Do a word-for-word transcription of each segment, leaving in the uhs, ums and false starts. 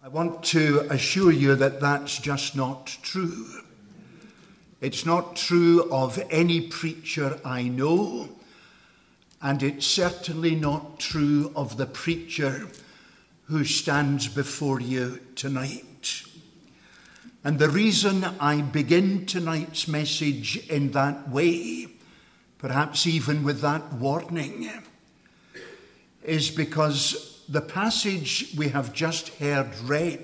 I want to assure you that that's just not true. It's not true of any preacher I know, and it's certainly not true of the preacher who stands before you tonight. And the reason I begin tonight's message in that way, perhaps even with that warning, is because the passage we have just heard read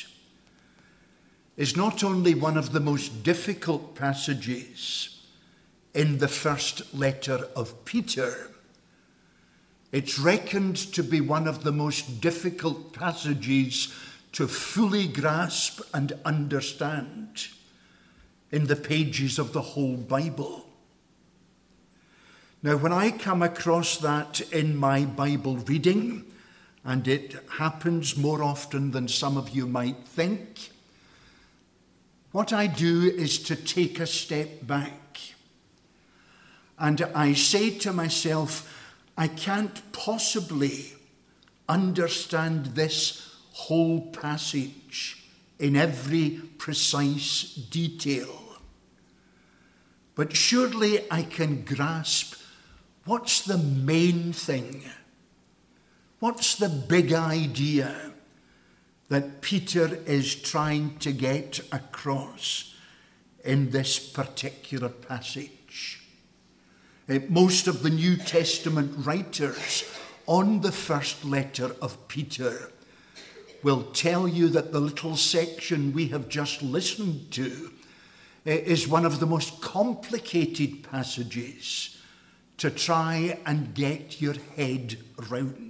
is not only one of the most difficult passages in the first letter of Peter, it's reckoned to be one of the most difficult passages to fully grasp and understand in the pages of the whole Bible. Now, when I come across that in my Bible reading, and it happens more often than some of you might think, what I do is to take a step back. And I say to myself, I can't possibly understand this whole passage in every precise detail. But surely I can grasp what's the main thing. What's the big idea that Peter is trying to get across in this particular passage? Uh, most of the New Testament writers on the first letter of Peter will tell you that the little section we have just listened to uh, is one of the most complicated passages to try and get your head around.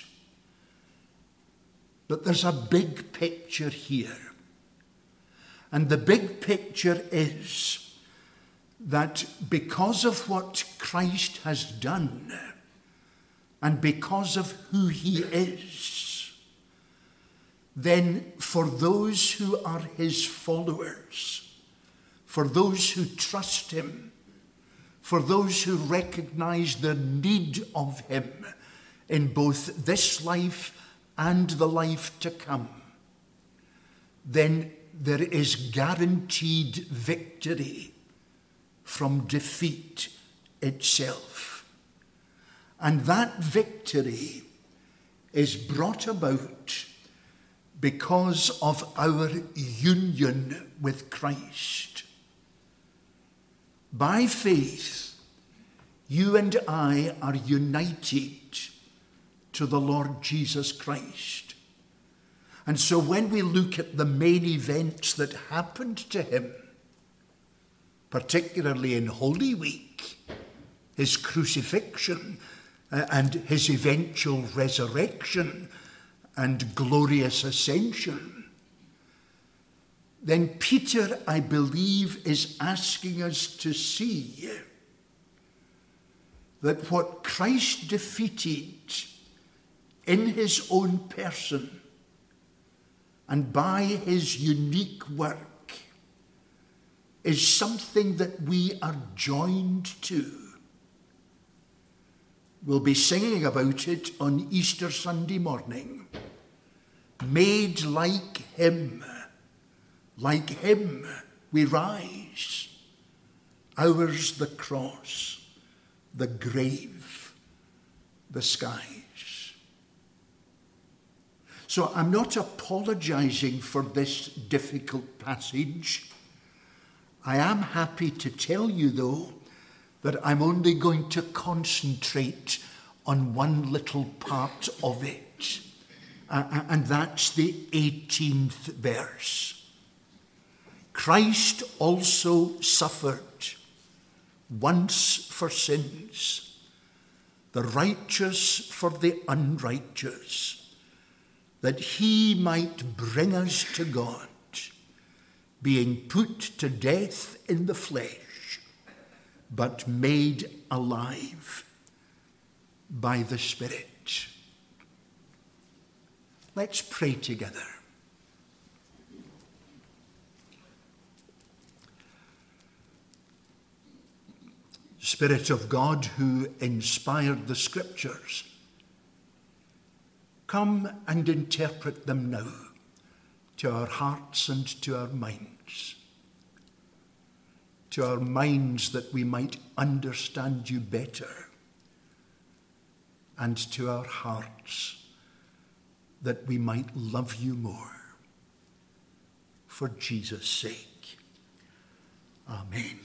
But there's a big picture here. And the big picture is that because of what Christ has done and because of who he is, then for those who are his followers, for those who trust him, for those who recognize the need of him in both this life and the life to come, then there is guaranteed victory from defeat itself. And that victory is brought about because of our union with Christ. By faith, you and I are united to the Lord Jesus Christ. And so when we look at the main events that happened to him, particularly in Holy Week, his crucifixion uh, and his eventual resurrection and glorious ascension, then Peter, I believe, is asking us to see that what Christ defeated in his own person and by his unique work is something that we are joined to. We'll be singing about it on Easter Sunday morning. Made like him, like him we rise. Ours the cross, the grave, the skies. So I'm not apologizing for this difficult passage. I am happy to tell you, though, that I'm only going to concentrate on one little part of it, uh, and that's the eighteenth verse. Christ also suffered once for sins, the righteous for the unrighteous, that he might bring us to God, being put to death in the flesh, but made alive by the Spirit. Let's pray together. Spirit of God, who inspired the Scriptures, come and interpret them now to our hearts and to our minds. To our minds that we might understand you better, and to our hearts that we might love you more. For Jesus' sake. Amen.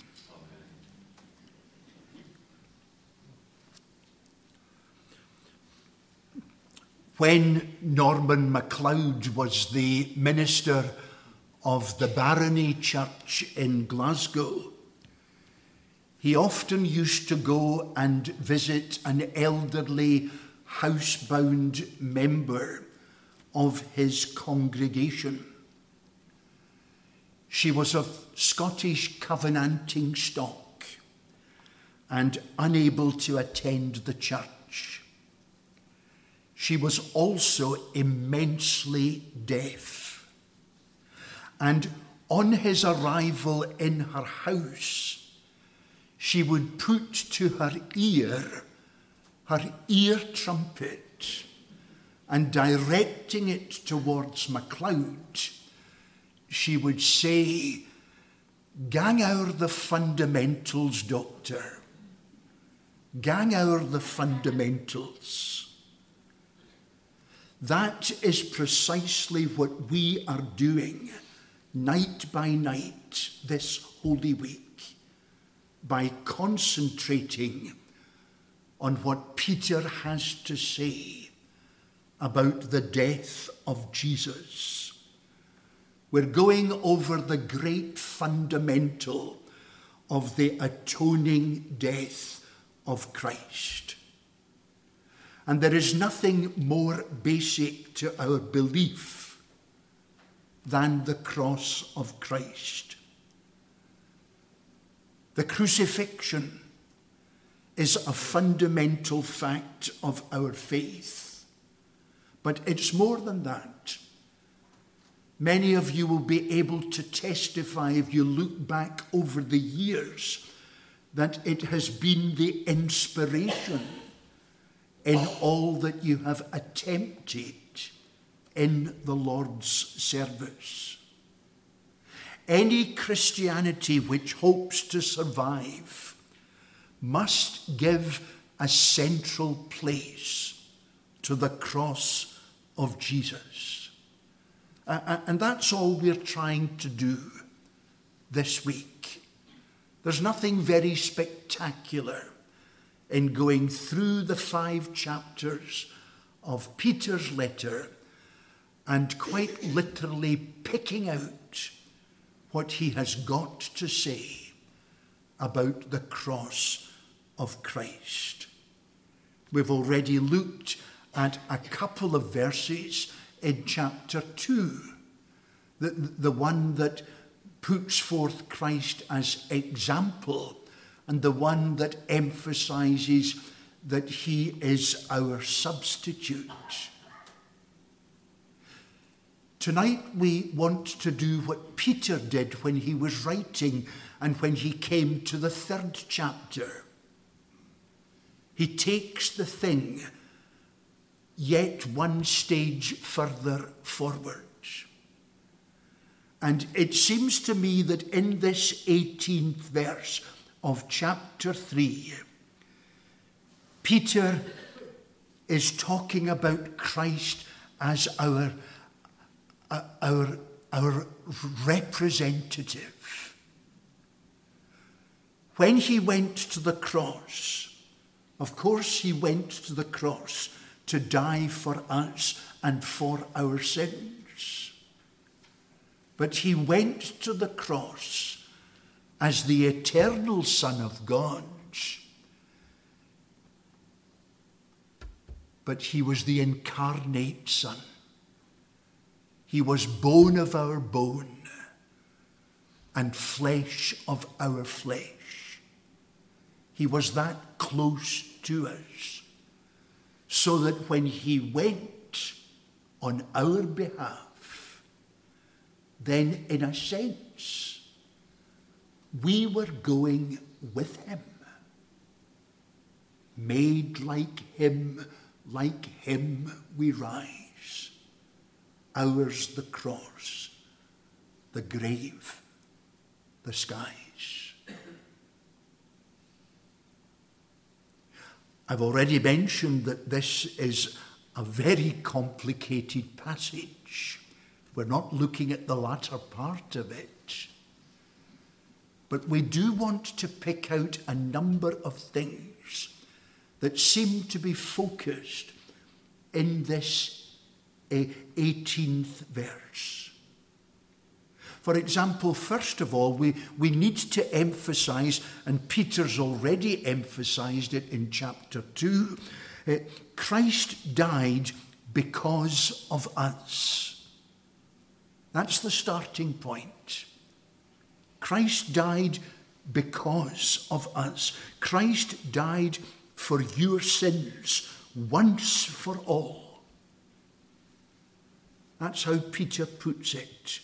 When Norman MacLeod was the minister of the Barony Church in Glasgow, he often used to go and visit an elderly, housebound member of his congregation. She was of Scottish Covenanting stock and unable to attend the church. She was also immensely deaf. And on his arrival in her house, she would put to her ear her ear trumpet, and directing it towards MacLeod, she would say, "Gang ower the fundamentals, doctor. Gang ower the fundamentals." That is precisely what we are doing night by night this Holy Week, by concentrating on what Peter has to say about the death of Jesus. We're going over the great fundamental of the atoning death of Christ. And there is nothing more basic to our belief than the cross of Christ. The crucifixion is a fundamental fact of our faith. But it's more than that. Many of you will be able to testify, if you look back over the years, that it has been the inspiration in all that you have attempted in the Lord's service. Any Christianity which hopes to survive must give a central place to the cross of Jesus. Uh, and that's all we're trying to do this week. There's nothing very spectacular in going through the five chapters of Peter's letter and quite literally picking out what he has got to say about the cross of Christ. We've already looked at a couple of verses in chapter two, the, the one that puts forth Christ as example, and the one that emphasizes that he is our substitute. Tonight we want to do what Peter did when he was writing and when he came to the third chapter. He takes the thing yet one stage further forward. And it seems to me that in this eighteenth verse of chapter three, Peter is talking about Christ as our, uh, our, our representative. When he went to the cross, of course he went to the cross to die for us and for our sins. But he went to the cross as the eternal Son of God. But he was the incarnate Son. He was bone of our bone and flesh of our flesh. He was that close to us, so that when he went on our behalf, then in a sense, we were going with him. Made like him, like him we rise. ours the cross, the grave, the skies. I've already mentioned that this is a very complicated passage. We're not looking at the latter part of it. But we do want to pick out a number of things that seem to be focused in this eighteenth verse. For example, first of all, we, we need to emphasize, and Peter's already emphasized it in chapter two, uh, Christ died because of us. That's the starting point. Christ died because of us. Christ died for your sins once for all. That's how Peter puts it.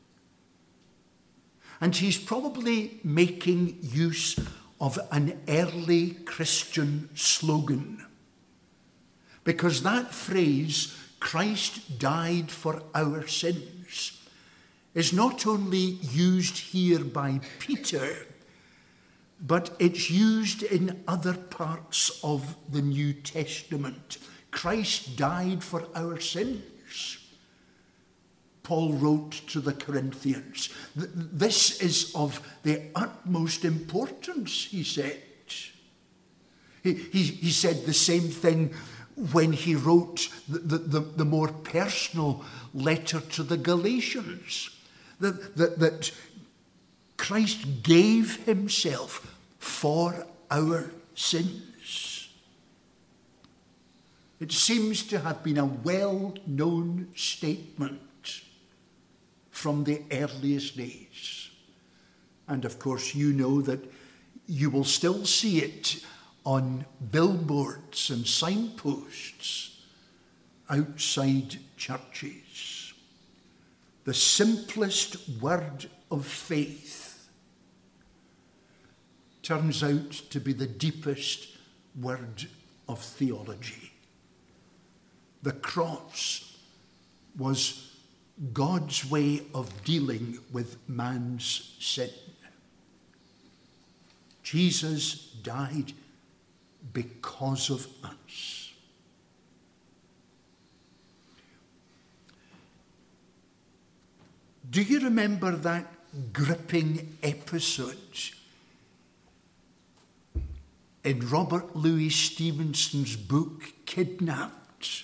And he's probably making use of an early Christian slogan, because that phrase, Christ died for our sins, is not only used here by Peter, but it's used in other parts of the New Testament. Christ died for our sins. Paul wrote to the Corinthians. This is of the utmost importance, he said. He, he, he said the same thing when he wrote the, the, the more personal letter to the Galatians. That, that, that Christ gave himself for our sins. It seems to have been a well-known statement from the earliest days. And of course, you know that you will still see it on billboards and signposts outside churches. The simplest word of faith turns out to be the deepest word of theology. The cross was God's way of dealing with man's sin. Jesus died because of us. Do you remember that gripping episode in Robert Louis Stevenson's book, Kidnapped?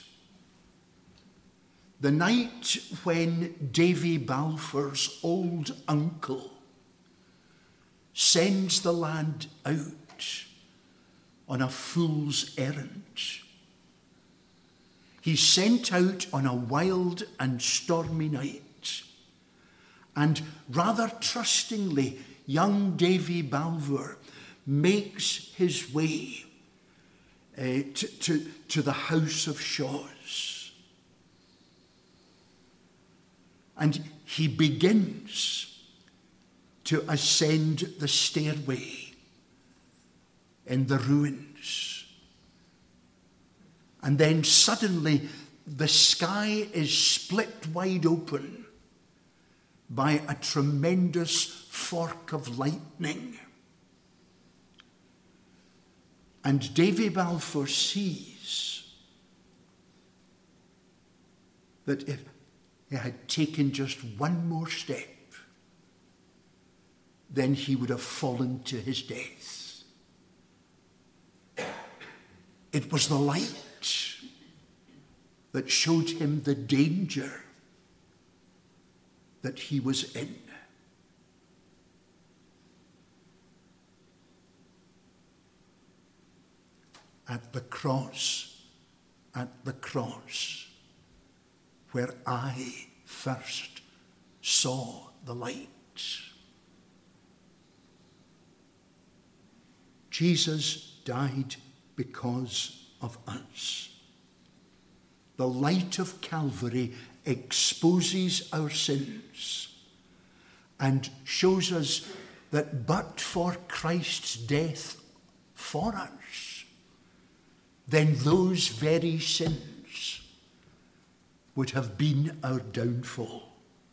The night when Davy Balfour's old uncle sends the lad out on a fool's errand. He's sent out on a wild and stormy night, and rather trustingly, young Davy Balfour makes his way uh, to, to, to the House of Shaws. And he begins to ascend the stairway in the ruins. And then suddenly the sky is split wide open by a tremendous fork of lightning. And Davy Balfour sees that if he had taken just one more step, then he would have fallen to his death. It was the light that showed him the danger that he was in. At the cross, at the cross, where I first saw the light. Jesus died because of us. The light of Calvary exposes our sins and shows us that but for Christ's death for us, then those very sins would have been our downfall.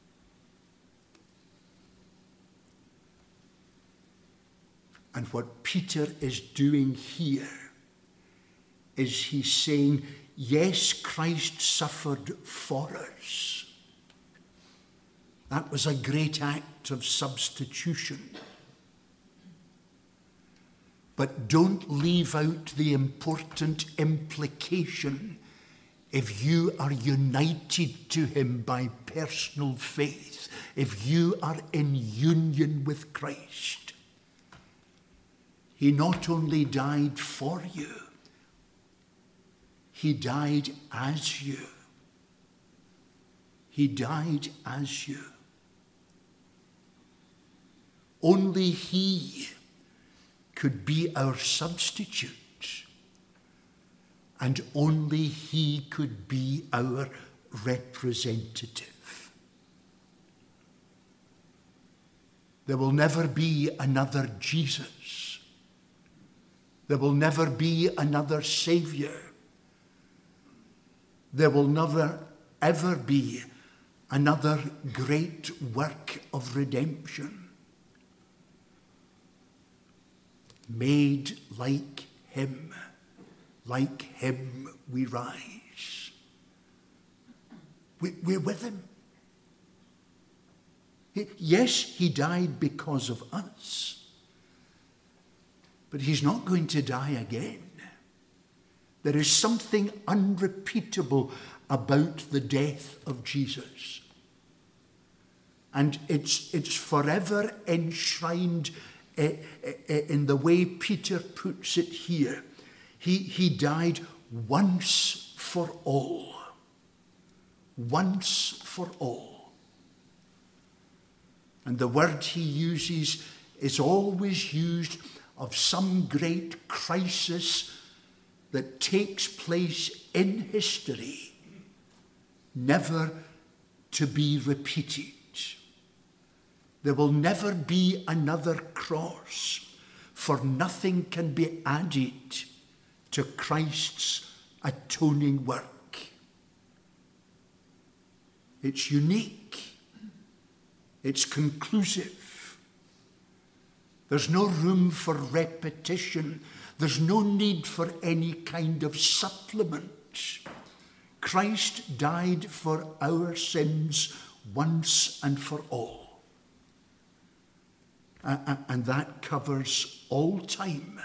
And what Peter is doing here is he's saying, yes, Christ suffered for us. That was a great act of substitution. But don't leave out the important implication. If you are united to him by personal faith, if you are in union with Christ, he not only died for you, he died as you. He died as you. Only he could be our substitute, and only he could be our representative. There will never be another Jesus. There will never be another Savior. There will never, ever be another great work of redemption. Made like him, like him we rise. We, we're with him. He, yes, he died because of us, but he's not going to die again. There is something unrepeatable about the death of Jesus. And it's, it's forever enshrined in the way Peter puts it here. He, he died once for all. Once for all. And the word he uses is always used of some great crisis that takes place in history, never to be repeated. There will never be another cross, for nothing can be added to Christ's atoning work. It's unique. It's conclusive. There's no room for repetition. There's no need for any kind of supplement. Christ died for our sins once and for all. Uh, and that covers all time.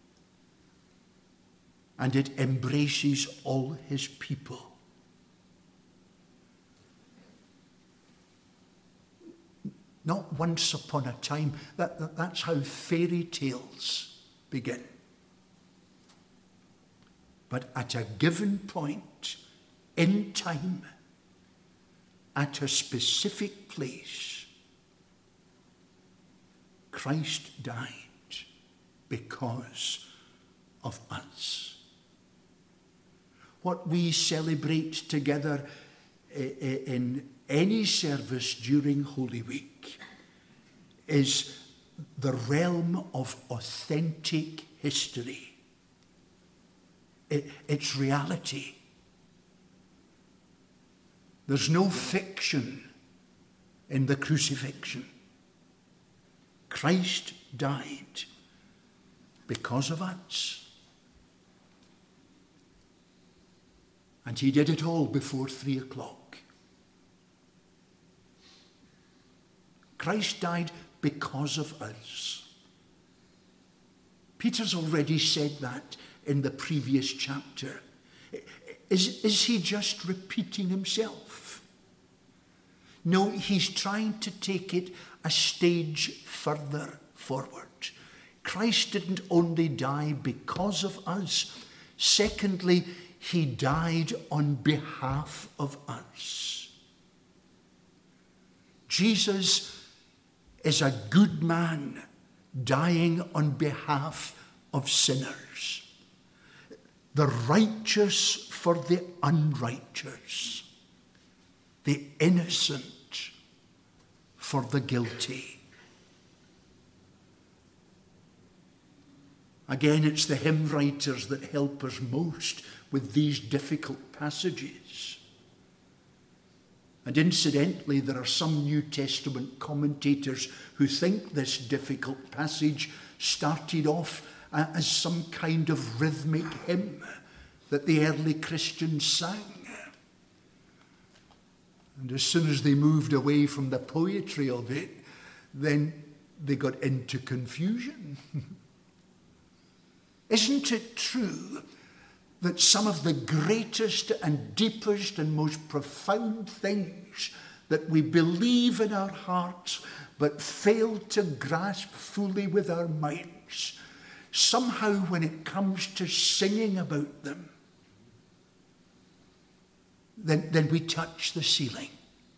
And it embraces all his people. Not once upon a time. That, that, that's how fairy tales begin. But at a given point in time, at a specific place, Christ died because of us. What we celebrate together in any service during Holy Week is the realm of authentic history. It's reality. There's no fiction in the crucifixion. Christ died because of us. And he did it all before three o'clock. Christ died because of us. Peter's already said that in the previous chapter. Is, is he just repeating himself? No, he's trying to take it a stage further forward. Christ didn't only die because of us. Secondly, he died on behalf of us. Jesus is a good man dying on behalf of sinners. The righteous for the unrighteous. The innocent for the guilty. Again, it's the hymn writers that help us most with these difficult passages. And incidentally, there are some New Testament commentators who think this difficult passage started off as some kind of rhythmic hymn that the early Christians sang. And as soon as they moved away from the poetry of it, then they got into confusion. Isn't it true that some of the greatest and deepest and most profound things that we believe in our hearts but fail to grasp fully with our minds, somehow when it comes to singing about them, then, then we touch the ceiling?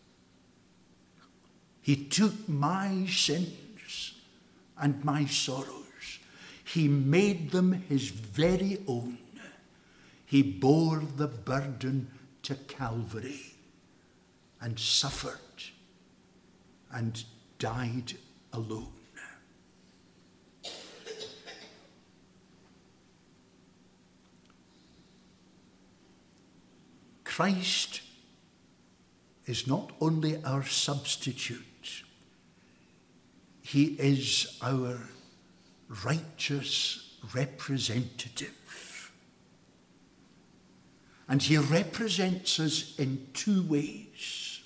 He took my sins and my sorrows. He made them his very own. He bore the burden to Calvary and suffered and died alone. Christ is not only our substitute, he is our righteous representative. And he represents us in two ways.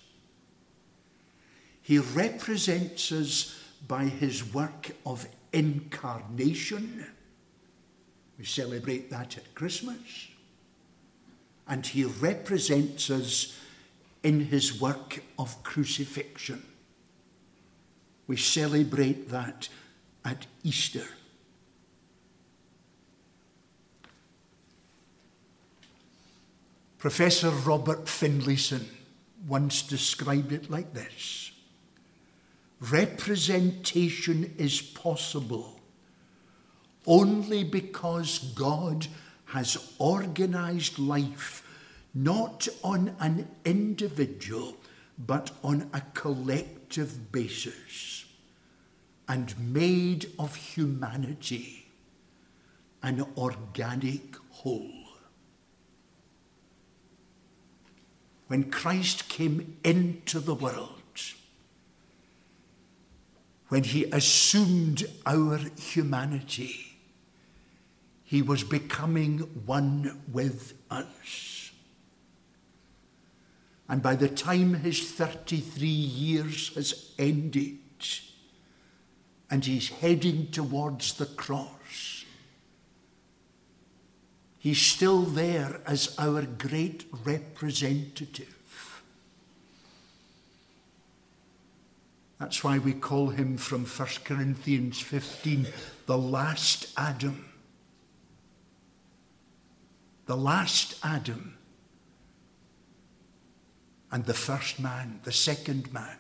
He represents us by his work of incarnation. We celebrate that at Christmas. And he represents us in his work of crucifixion. We celebrate that at Easter. Professor Robert Finlayson once described it like this: representation is possible only because God has organized life not on an individual but on a collective basis, and made of humanity an organic whole. When Christ came into the world, when he assumed our humanity, he was becoming one with us. And by the time his thirty-three years has ended and he's heading towards the cross, he's still there as our great representative. That's why we call him from First Corinthians fifteen the last Adam. The last Adam. And the first man, the second man.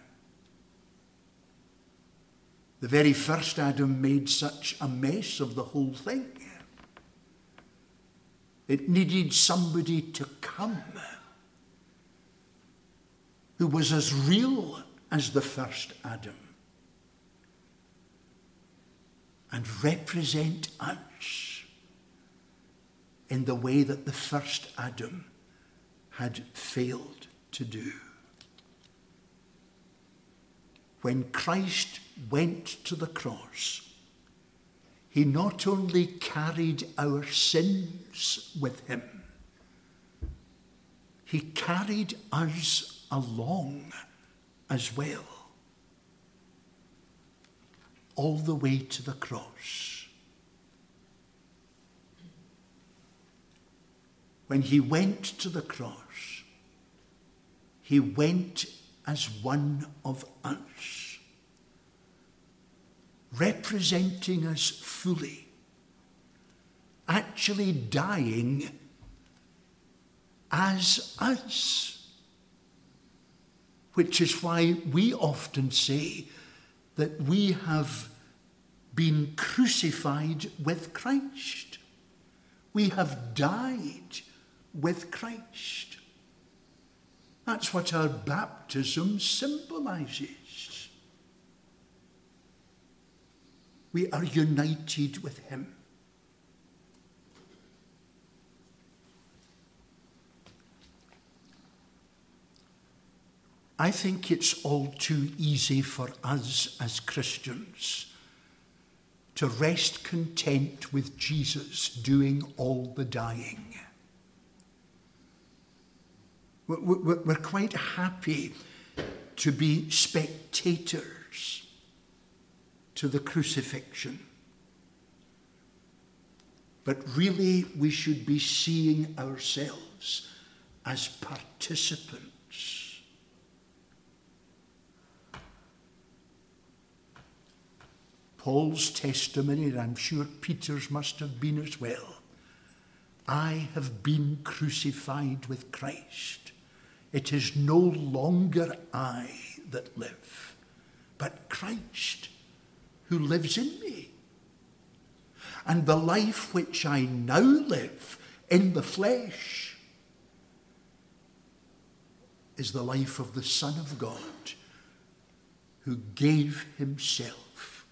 The very first Adam made such a mess of the whole thing. It needed somebody to come who was as real as the first Adam and represent us in the way that the first Adam had failed to do. When Christ went to the cross, he not only carried our sins with him, he carried us along as well, all the way to the cross. When he went to the cross, he went as one of us, representing us fully, actually dying as us, which is why we often say that we have been crucified with Christ. We have died with Christ. That's what our baptism symbolizes. We are united with him. I think it's all too easy for us as Christians to rest content with Jesus doing all the dying. We're quite happy to be spectators to the crucifixion. But really, we should be seeing ourselves as participants. Paul's testimony, and I'm sure Peter's must have been as well. I have been crucified with Christ. It is no longer I that live, but Christ who lives in me. And the life which I now live in the flesh is the life of the Son of God, who gave himself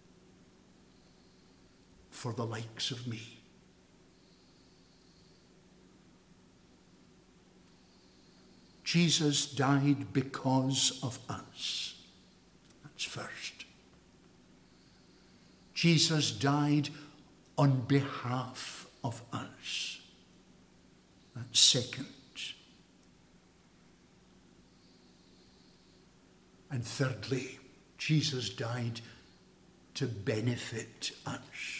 for the likes of me. Jesus died because of us. That's first. Jesus died on behalf of us. That's second. And thirdly, Jesus died to benefit us.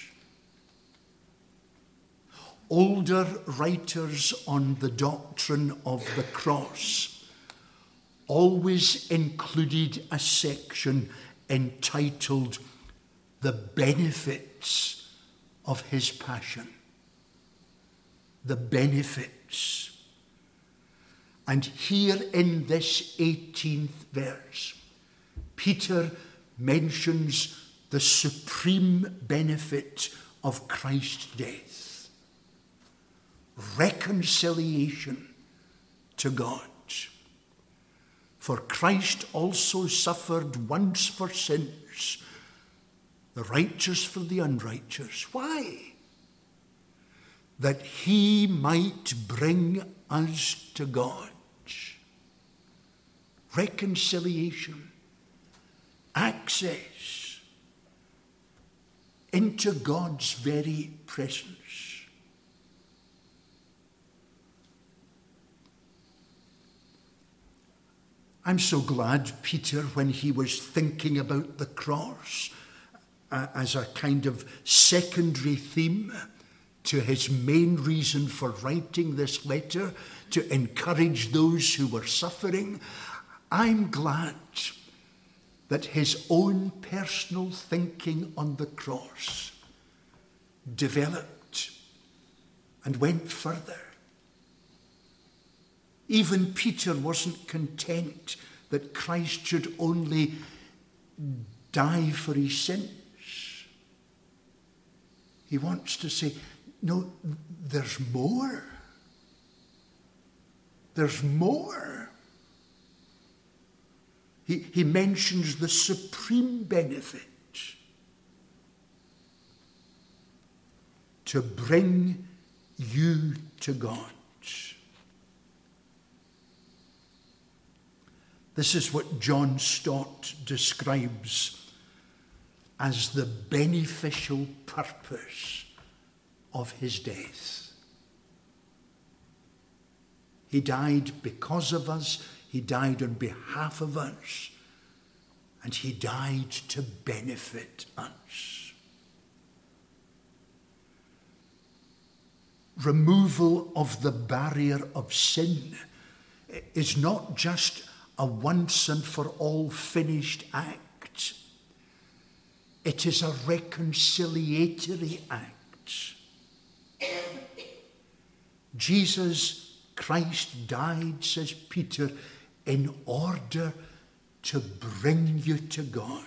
Older writers on the doctrine of the cross always included a section entitled "The Benefits of His Passion." The benefits. And here in this eighteenth verse, Peter mentions the supreme benefit of Christ's death. Reconciliation to God. For Christ also suffered once for sins, the righteous for the unrighteous. Why? That he might bring us to God. Reconciliation. Access into God's very presence. I'm so glad Peter, when he was thinking about the cross uh, as a kind of secondary theme to his main reason for writing this letter, to encourage those who were suffering, I'm glad that his own personal thinking on the cross developed and went further. Even Peter wasn't content that Christ should only die for his sins. He wants to say, no, there's more. There's more. He, he mentions the supreme benefit to bring you to God. This is what John Stott describes as the beneficial purpose of his death. He died because of us. He died on behalf of us. And he died to benefit us. Removal of the barrier of sin is not just a once and for all finished act. It is a reconciliatory act. Jesus Christ died, says Peter, in order to bring you to God.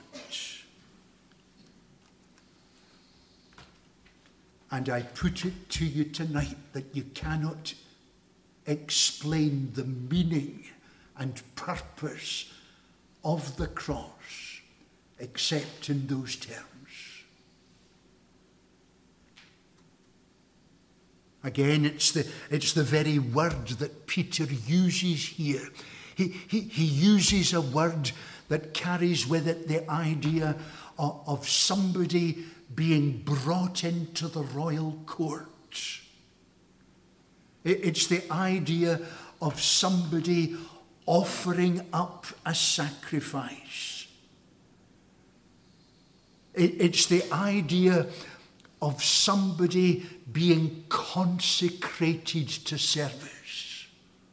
And I put it to you tonight that you cannot explain the meaning and purpose of the cross except in those terms. Again, it's the, it's the very word that Peter uses here. He, he, he uses a word that carries with it the idea of, of somebody being brought into the royal court. It, it's the idea of somebody offering up a sacrifice. It, it's the idea of somebody being consecrated to service.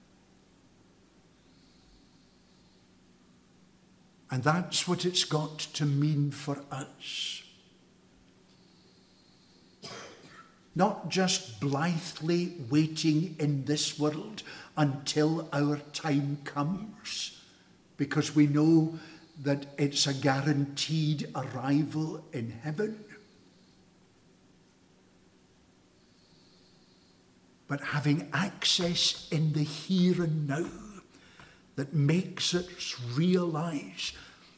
And that's what it's got to mean for us. Not just blithely waiting in this world until our time comes, because we know that it's a guaranteed arrival in heaven. But having access in the here and now that makes us realize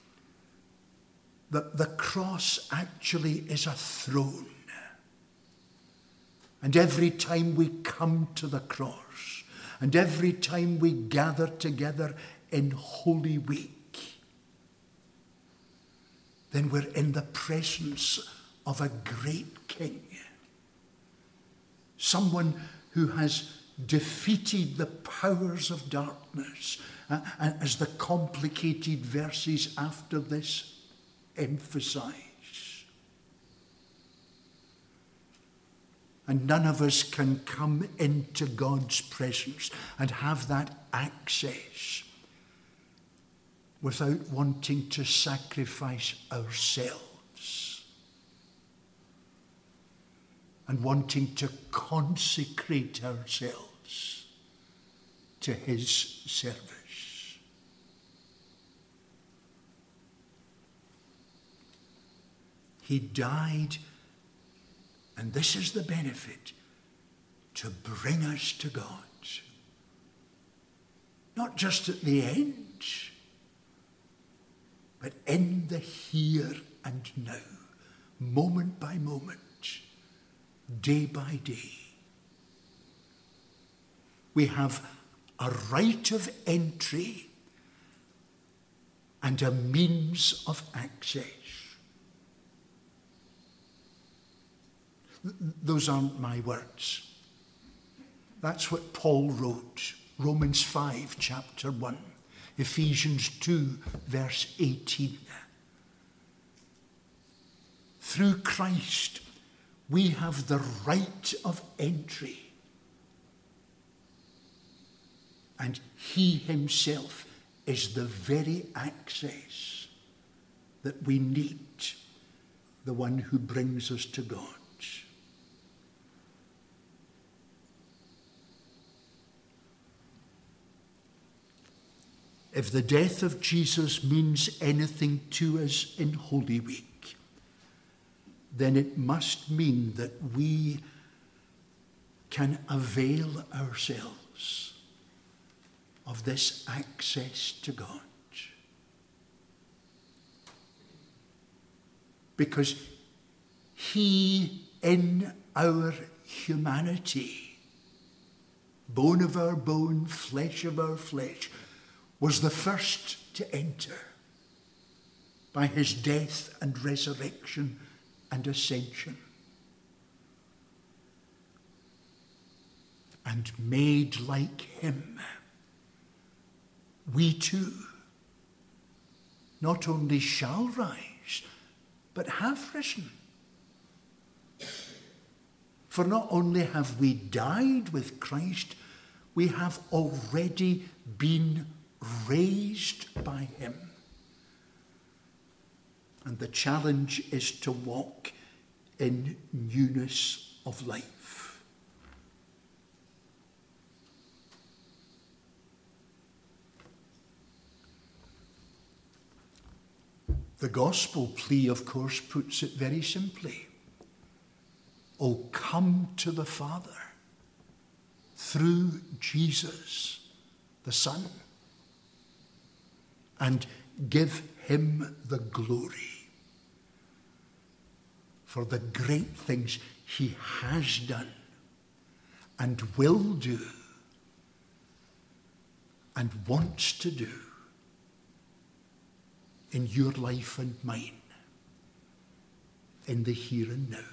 that the cross actually is a throne. And every time we come to the cross, and every time we gather together in Holy Week, then we're in the presence of a great King. Someone who has defeated the powers of darkness, uh, as the complicated verses after this emphasize. And none of us can come into God's presence and have that access without wanting to sacrifice ourselves and wanting to consecrate ourselves to his service. He died, and this is the benefit, to bring us to God. Not just at the end, but in the here and now, moment by moment, day by day. We have a right of entry and a means of access. Those aren't my words. That's what Paul wrote. Romans five, chapter one. Ephesians two, verse eighteen. Through Christ, we have the right of entry. And he himself is the very access that we need, the one who brings us to God. If the death of Jesus means anything to us in Holy Week, then it must mean that we can avail ourselves of this access to God. Because he, in our humanity, bone of our bone, flesh of our flesh, was the first to enter by his death and resurrection and ascension. And made like him, we too not only shall rise, but have risen. For not only have we died with Christ, we have already been raised by him. And the challenge is to walk in newness of life. The gospel plea, of course, puts it very simply. Oh, come to the Father through Jesus, the Son, and give him the glory for the great things he has done and will do and wants to do in your life and mine, in the here and now.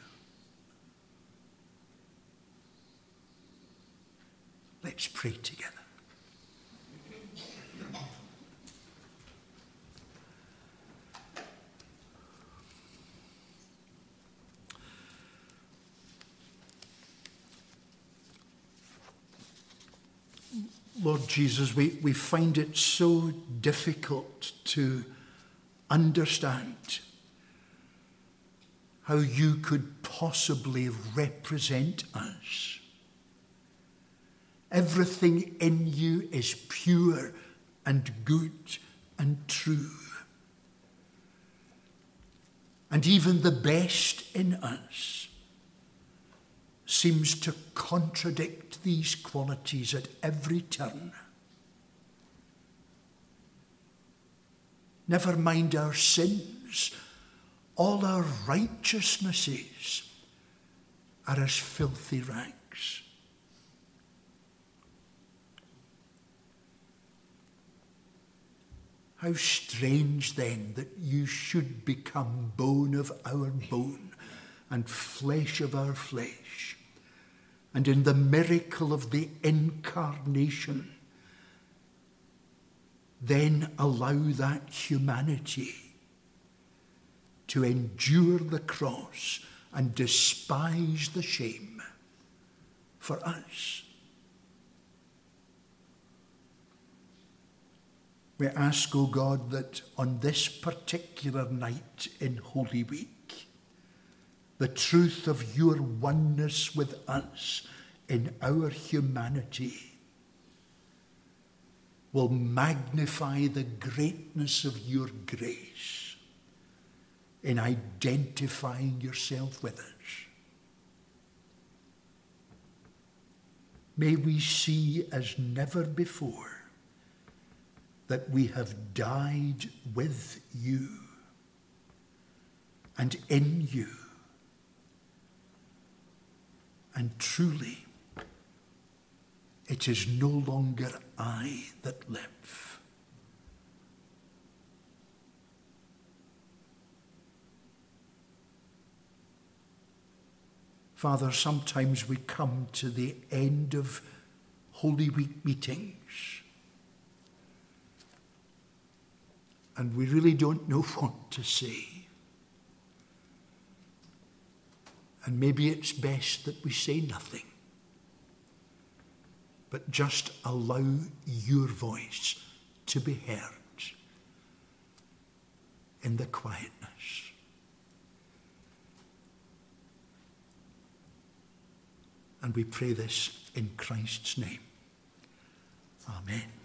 Let's pray together. Lord Jesus, we, we find it so difficult to understand how you could possibly represent us. Everything in you is pure and good and true. And even the best in us seems to contradict these qualities at every turn. Never mind our sins, all our righteousnesses are as filthy rags. How strange then that you should become bone of our bone and flesh of our flesh, and in the miracle of the incarnation, then allow that humanity to endure the cross and despise the shame for us. We ask, O God, that on this particular night in Holy Week, the truth of your oneness with us in our humanity will magnify the greatness of your grace in identifying yourself with us. May we see as never before that we have died with you and in you. And truly, it is no longer I that live. Father, sometimes we come to the end of Holy Week meetings and we really don't know what to say. And maybe it's best that we say nothing, but just allow your voice to be heard in the quietness. And we pray this in Christ's name. Amen.